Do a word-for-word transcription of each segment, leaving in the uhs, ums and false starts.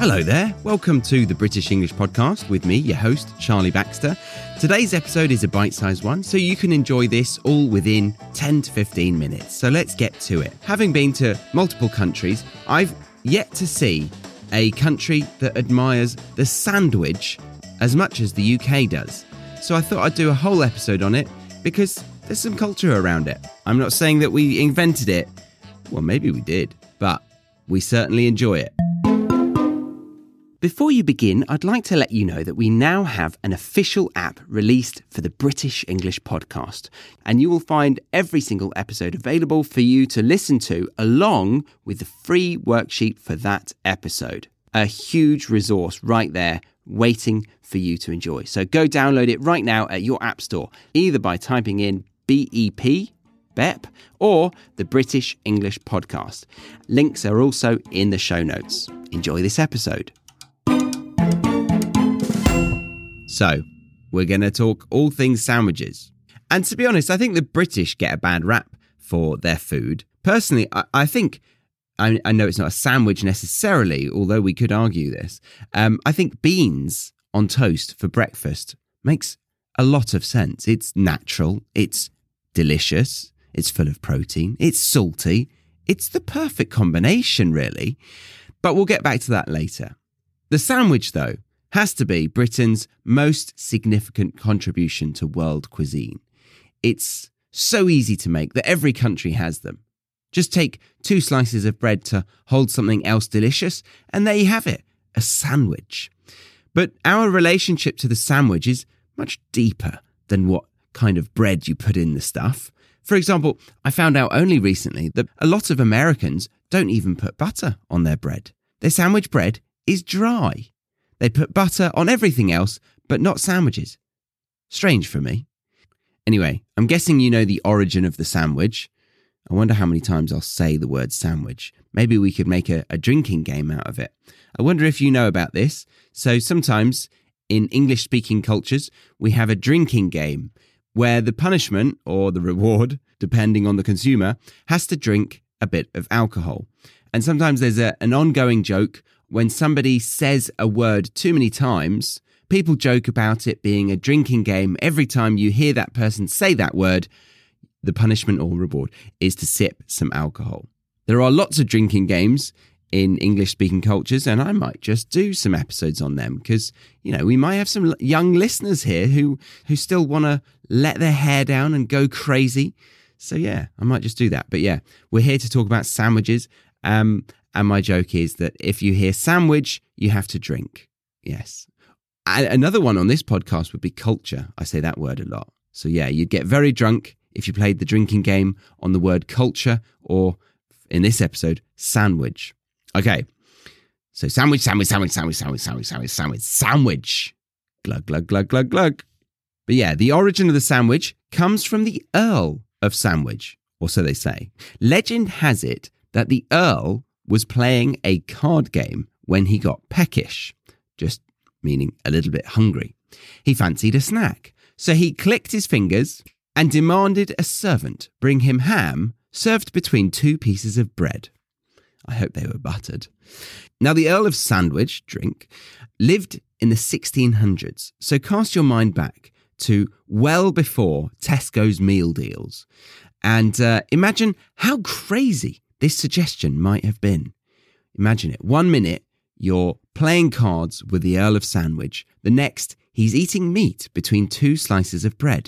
Hello there, welcome to the British English Podcast with me, your host, Charlie Baxter. Today's episode is a bite-sized one, so you can enjoy this all within ten to fifteen minutes. So let's get to it. Having been to multiple countries, I've yet to see a country that admires the sandwich as much as the U K does. So I thought I'd do a whole episode on it because there's some culture around it. I'm not saying that we invented it. Well, maybe we did, but we certainly enjoy it. Before you begin, I'd like to let you know that we now have an official app released for the British English Podcast, and you will find every single episode available for you to listen to along with the free worksheet for that episode. A huge resource right there waiting for you to enjoy. So go download it right now at your app store, either by typing in B E P, B E P, or the British English Podcast. Links are also in the show notes. Enjoy this episode. So, we're going to talk all things sandwiches. And to be honest, I think the British get a bad rap for their food. Personally, I, I think, I, I know it's not a sandwich necessarily, although we could argue this. Um, I think beans on toast for breakfast makes a lot of sense. It's natural, it's delicious, it's full of protein, it's salty. It's the perfect combination, really. But we'll get back to that later. The sandwich, though, has to be Britain's most significant contribution to world cuisine. It's so easy to make that every country has them. Just take two slices of bread to hold something else delicious, and there you have it, a sandwich. But our relationship to the sandwich is much deeper than what kind of bread you put in the stuff. For example, I found out only recently that a lot of Americans don't even put butter on their bread. Their sandwich bread is dry. They put butter on everything else, but not sandwiches. Strange for me. Anyway, I'm guessing you know the origin of the sandwich. I wonder how many times I'll say the word sandwich. Maybe we could make a, a drinking game out of it. I wonder if you know about this. So sometimes in English-speaking cultures, we have a drinking game where the punishment or the reward, depending on the consumer, has to drink a bit of alcohol. And sometimes there's a, an ongoing joke. When somebody says a word too many times, people joke about it being a drinking game. Every time you hear that person say that word, the punishment or reward is to sip some alcohol. There are lots of drinking games in English-speaking cultures, and I might just do some episodes on them because, you know, we might have some young listeners here who, who still want to let their hair down and go crazy. So, yeah, I might just do that. But, yeah, we're here to talk about sandwiches. Um, and my joke is that if you hear sandwich, you have to drink. Yes. And another one on this podcast would be culture. I say that word a lot. So yeah, you'd get very drunk if you played the drinking game on the word culture or, in this episode, sandwich. Okay. So sandwich, sandwich, sandwich, sandwich, sandwich, sandwich, sandwich, sandwich, sandwich. Glug, glug, glug, glug, glug. But yeah, the origin of the sandwich comes from the Earl of Sandwich, or so they say. Legend has it that the Earl was playing a card game when he got peckish, just meaning a little bit hungry. He fancied a snack, so he clicked his fingers and demanded a servant bring him ham served between two pieces of bread. I hope they were buttered. Now, the Earl of Sandwich, drink, lived in the sixteen hundreds, so cast your mind back to well before Tesco's meal deals, and uh, imagine how crazy this suggestion might have been. Imagine it. One minute, you're playing cards with the Earl of Sandwich. The next, he's eating meat between two slices of bread.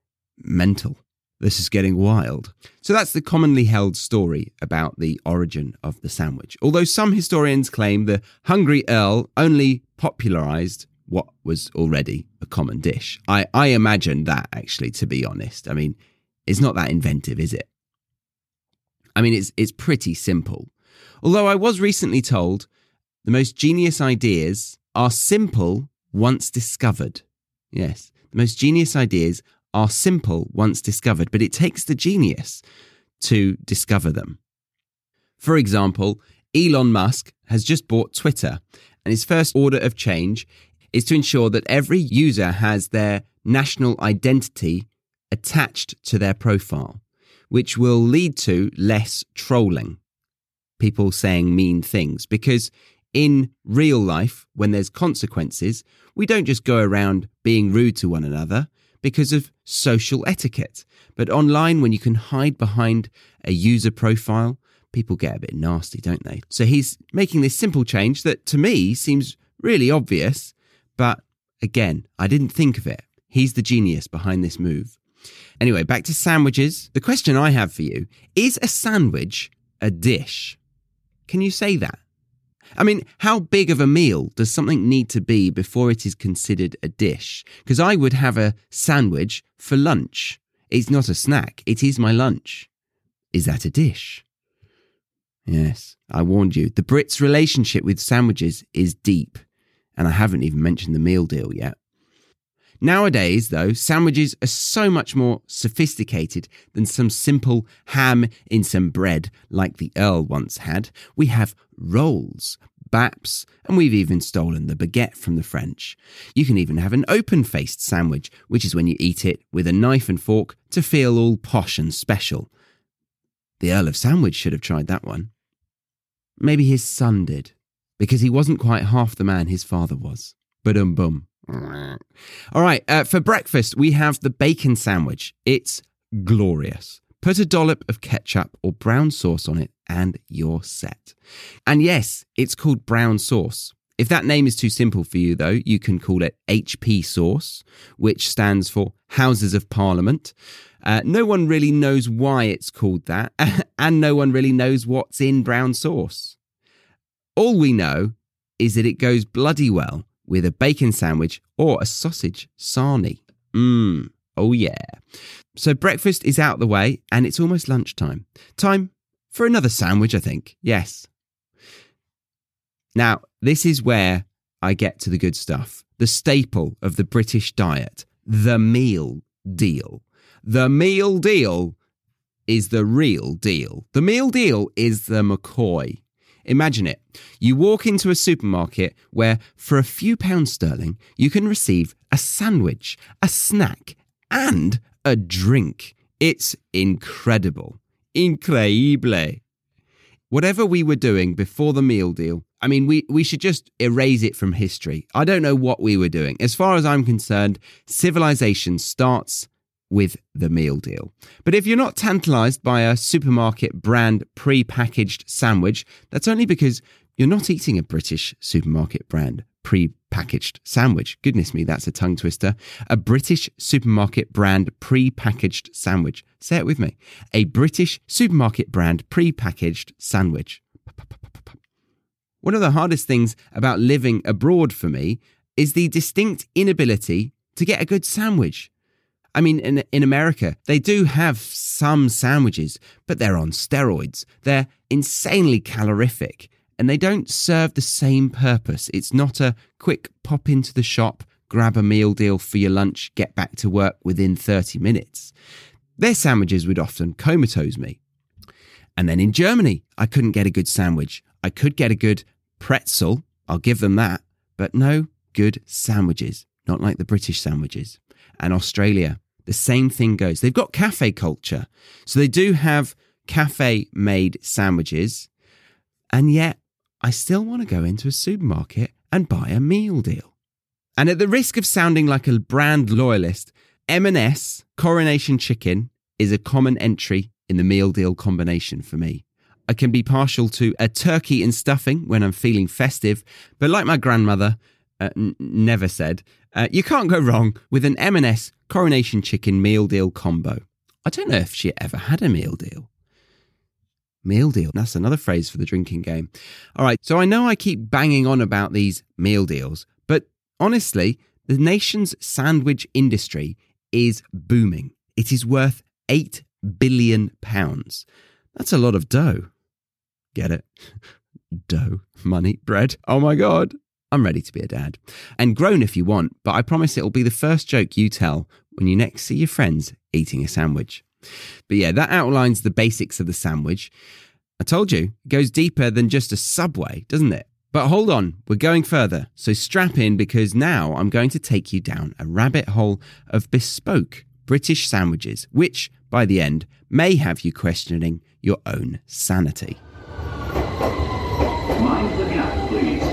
Mental. This is getting wild. So that's the commonly held story about the origin of the sandwich. Although some historians claim the hungry Earl only popularised what was already a common dish. I, I imagine that, actually, to be honest. I mean, it's not that inventive, is it? I mean, it's it's pretty simple. Although I was recently told the most genius ideas are simple once discovered. Yes, the most genius ideas are simple once discovered, but it takes the genius to discover them. For example, Elon Musk has just bought Twitter, and his first order of change is to ensure that every user has their national identity attached to their profile, which will lead to less trolling, people saying mean things, because in real life, when there's consequences, we don't just go around being rude to one another because of social etiquette. But online, when you can hide behind a user profile, people get a bit nasty, don't they? So he's making this simple change that to me seems really obvious, but again, I didn't think of it. He's the genius behind this move. Anyway, back to sandwiches. The question I have for you, is a sandwich a dish? Can you say that? I mean, how big of a meal does something need to be before it is considered a dish? Because I would have a sandwich for lunch. It's not a snack. It is my lunch. Is that a dish? Yes, I warned you. The Brits' relationship with sandwiches is deep. And I haven't even mentioned the meal deal yet. Nowadays, though, sandwiches are so much more sophisticated than some simple ham in some bread like the Earl once had. We have rolls, baps, and we've even stolen the baguette from the French. You can even have an open-faced sandwich, which is when you eat it with a knife and fork to feel all posh and special. The Earl of Sandwich should have tried that one. Maybe his son did, because he wasn't quite half the man his father was. Ba-dum-bum. All right, uh, for breakfast, we have the bacon sandwich. It's glorious. Put a dollop of ketchup or brown sauce on it and you're set. And yes, it's called brown sauce. If that name is too simple for you, though, you can call it H P sauce, which stands for Houses of Parliament. Uh, no one really knows why it's called that, and no one really knows what's in brown sauce. All we know is that it goes bloody well with a bacon sandwich or a sausage sarnie. Mmm, oh yeah. So breakfast is out the way and it's almost lunchtime. Time for another sandwich, I think. Yes. Now, this is where I get to the good stuff. The staple of the British diet, the meal deal. The meal deal is the real deal. The meal deal is the McCoy. Imagine it. You walk into a supermarket where for a few pounds sterling, you can receive a sandwich, a snack, and a drink. It's incredible. Increíble. Whatever we were doing before the meal deal, I mean, we, we should just erase it from history. I don't know what we were doing. As far as I'm concerned, civilization starts with the meal deal. But if you're not tantalized by a supermarket brand pre-packaged sandwich, that's only because you're not eating a British supermarket brand pre-packaged sandwich. Goodness me, that's a tongue twister. A British supermarket brand pre-packaged sandwich. Say it with me. A British supermarket brand pre-packaged sandwich. One of the hardest things about living abroad for me is the distinct inability to get a good sandwich. I mean, in, in America, they do have some sandwiches, but they're on steroids. They're insanely calorific, and they don't serve the same purpose. It's not a quick pop into the shop, grab a meal deal for your lunch, get back to work within thirty minutes. Their sandwiches would often comatose me. And then in Germany, I couldn't get a good sandwich. I could get a good pretzel, I'll give them that, but no good sandwiches, not like the British sandwiches. And Australia, the same thing goes. They've got cafe culture. So they do have cafe-made sandwiches. And yet, I still want to go into a supermarket and buy a meal deal. And at the risk of sounding like a brand loyalist, M and S Coronation Chicken is a common entry in the meal deal combination for me. I can be partial to a turkey and stuffing when I'm feeling festive, but like my grandmother uh, n- never said, Uh, you can't go wrong with an M and S Coronation Chicken meal deal combo. I don't know if she ever had a meal deal. Meal deal, that's another phrase for the drinking game. All right, so I know I keep banging on about these meal deals, but honestly, the nation's sandwich industry is booming. It is worth eight billion pounds. That's a lot of dough. Get it? Dough, money, bread. Oh my God. I'm ready to be a dad. And grown if you want, but I promise it'll be the first joke you tell when you next see your friends eating a sandwich. But yeah, that outlines the basics of the sandwich. I told you, it goes deeper than just a Subway, doesn't it? But hold on, we're going further. So strap in, because now I'm going to take you down a rabbit hole of bespoke British sandwiches, which, by the end, may have you questioning your own sanity. Mind the gap, please.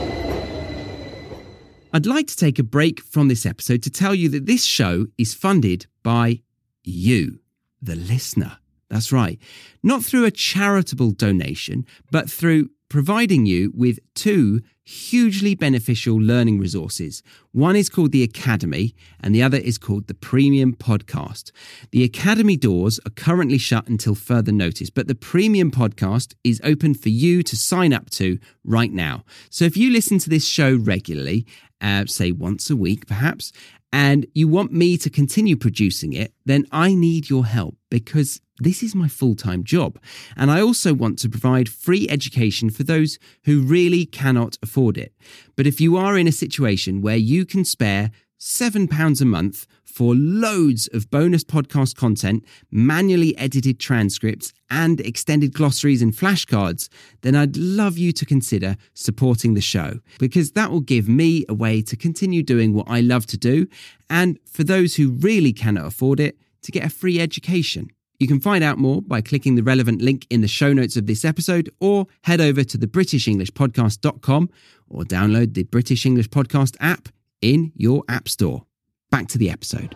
I'd like to take a break from this episode to tell you that this show is funded by you, the listener. That's right. Not through a charitable donation, but through providing you with two hugely beneficial learning resources. One is called the Academy and the other is called the Premium Podcast. The Academy doors are currently shut until further notice, but the Premium Podcast is open for you to sign up to right now. So if you listen to this show regularly, uh, say once a week perhaps, and you want me to continue producing it, then I need your help because this is my full-time job. And I also want to provide free education for those who really cannot afford it. But if you are in a situation where you can spare seven pounds a month for loads of bonus podcast content, manually edited transcripts, and extended glossaries and flashcards, then I'd love you to consider supporting the show because that will give me a way to continue doing what I love to do. And for those who really cannot afford it, to get a free education. You can find out more by clicking the relevant link in the show notes of this episode or head over to the british english podcast dot com or download the British English Podcast app in your app store. Back to the episode.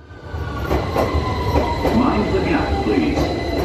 Mind the gap, please.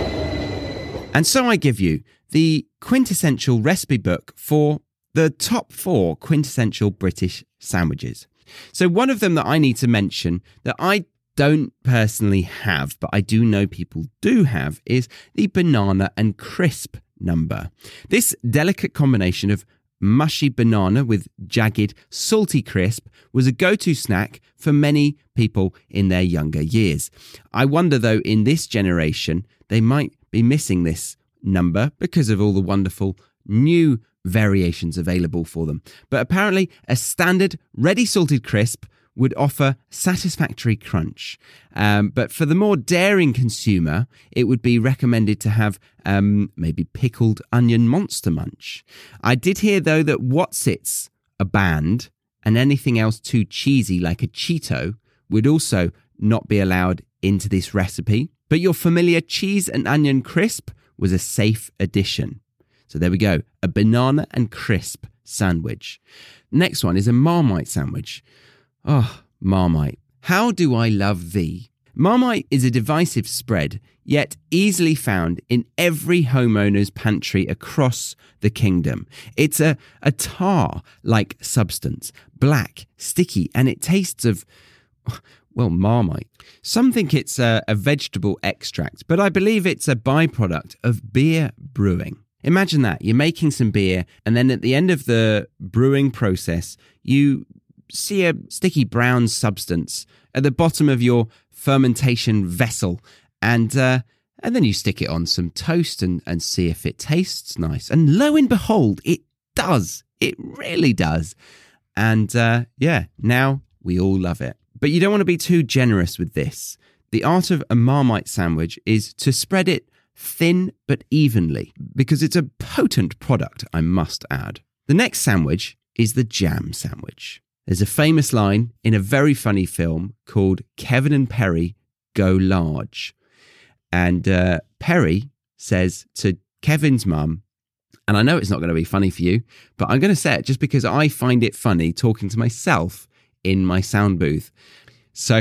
And so I give you the quintessential recipe book for the top four quintessential British sandwiches. So one of them that I need to mention that I don't personally have, but I do know people do have, is the banana and crisp number. This delicate combination of mushy banana with jagged, salty crisp was a go-to snack for many people in their younger years. I wonder, though, in this generation, they might be missing this number because of all the wonderful new variations available for them. But apparently, a standard ready salted crisp would offer satisfactory crunch. Um, but for the more daring consumer, it would be recommended to have um, maybe pickled onion monster munch. I did hear, though, that Wotsits are banned and anything else too cheesy like a Cheeto would also not be allowed into this recipe. But your familiar cheese and onion crisp was a safe addition. So there we go, a banana and crisp sandwich. Next one is a Marmite sandwich. Oh, Marmite. How do I love thee? Marmite is a divisive spread, yet easily found in every homeowner's pantry across the kingdom. It's a, a tar-like substance, black, sticky, and it tastes of, well, Marmite. Some think it's a, a vegetable extract, but I believe it's a byproduct of beer brewing. Imagine that, you're making some beer, and then at the end of the brewing process, you see a sticky brown substance at the bottom of your fermentation vessel, and uh, and then you stick it on some toast and, and see if it tastes nice. And lo and behold, it does. It really does. And uh, yeah, now we all love it. But you don't want to be too generous with this. The art of a Marmite sandwich is to spread it thin but evenly, because it's a potent product, I must add. The next sandwich is the jam sandwich. There's a famous line in a very funny film called Kevin and Perry Go Large. And uh, Perry says to Kevin's mum, and I know it's not going to be funny for you, but I'm going to say it just because I find it funny talking to myself in my sound booth. So,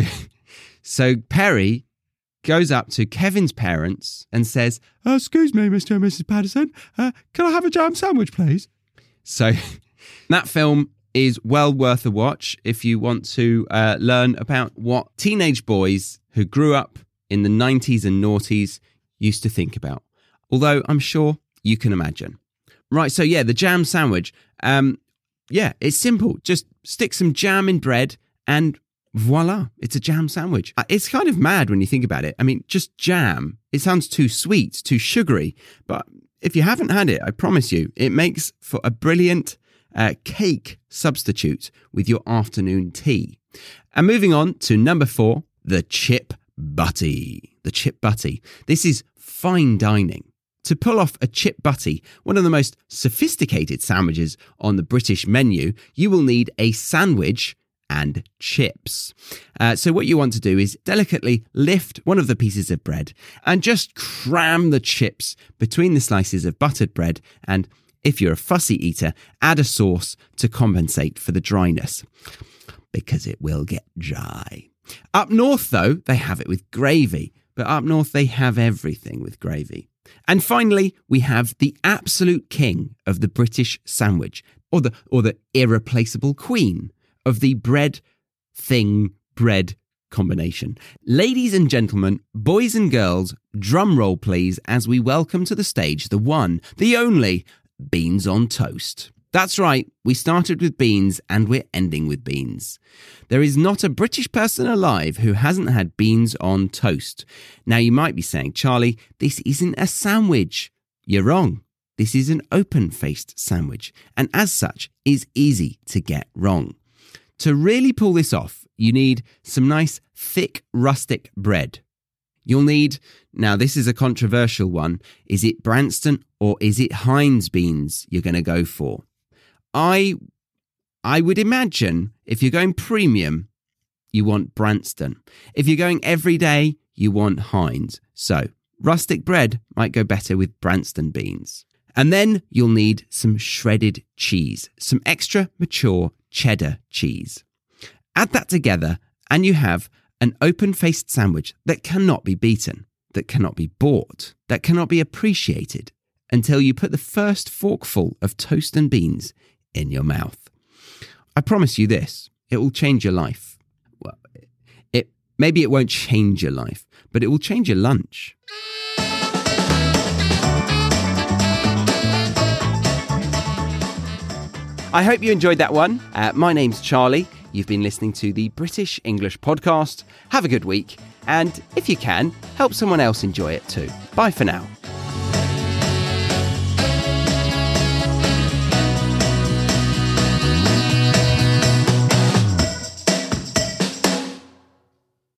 so Perry goes up to Kevin's parents and says, oh, excuse me, Mister and Missus Patterson, uh, can I have a jam sandwich, please? So that film is well worth a watch if you want to uh, learn about what teenage boys who grew up in the nineties and noughties used to think about. Although I'm sure you can imagine. Right, so yeah, the jam sandwich. Um, yeah, it's simple. Just stick some jam in bread and voila, it's a jam sandwich. It's kind of mad when you think about it. I mean, just jam. It sounds too sweet, too sugary. But if you haven't had it, I promise you, it makes for a brilliant Uh, cake substitute with your afternoon tea. And moving on to number four, the chip butty. The chip butty. This is fine dining. To pull off a chip butty, one of the most sophisticated sandwiches on the British menu, you will need a sandwich and chips. Uh, so what you want to do is delicately lift one of the pieces of bread and just cram the chips between the slices of buttered bread and if you're a fussy eater, add a sauce to compensate for the dryness, because it will get dry. Up north, though, they have it with gravy. But up north, they have everything with gravy. And finally, we have the absolute king of the British sandwich, or the or the irreplaceable queen of the bread thing bread combination. Ladies and gentlemen, boys and girls, drum roll please, as we welcome to the stage the one, the only, beans on toast. That's right, we started with beans and we're ending with beans. There is not a British person alive who hasn't had beans on toast. Now you might be saying, Charlie, this isn't a sandwich. You're wrong. This is an open-faced sandwich, and as such is easy to get wrong. To really pull this off, you need some nice, thick, rustic bread. You'll need, now this is a controversial one, is it Branston or is it Heinz beans you're going to go for? I I would imagine if you're going premium, you want Branston. If you're going everyday, you want Heinz. So rustic bread might go better with Branston beans. And then you'll need some shredded cheese, some extra mature cheddar cheese. Add that together and you have an open-faced sandwich that cannot be beaten, that cannot be bought, that cannot be appreciated until you put the first forkful of toast and beans in your mouth. I promise you this, it will change your life. Well, it maybe it won't change your life, but it will change your lunch. I hope you enjoyed that one. Uh, my name's Charlie. You've been listening to the British English Podcast. Have a good week. And if you can, help someone else enjoy it too. Bye for now.